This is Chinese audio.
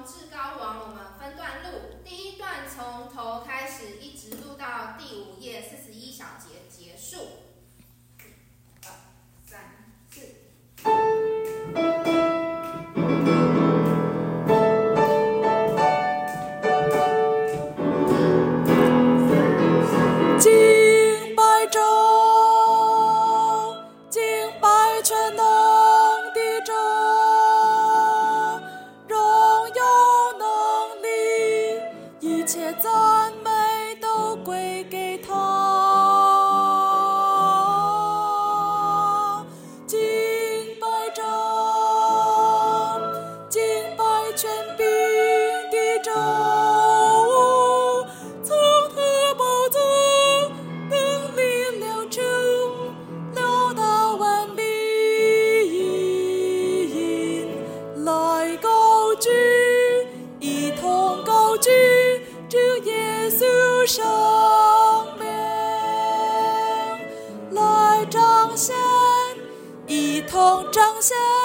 至高王我们分段录，第一段从头开始，一直录到第5页41小节结束。1、2、3、4。 敬拜主，敬拜全能的主，荣耀能力，一切赞美都归给他。敬拜主，敬拜权柄的主。生命来彰显，一同彰显。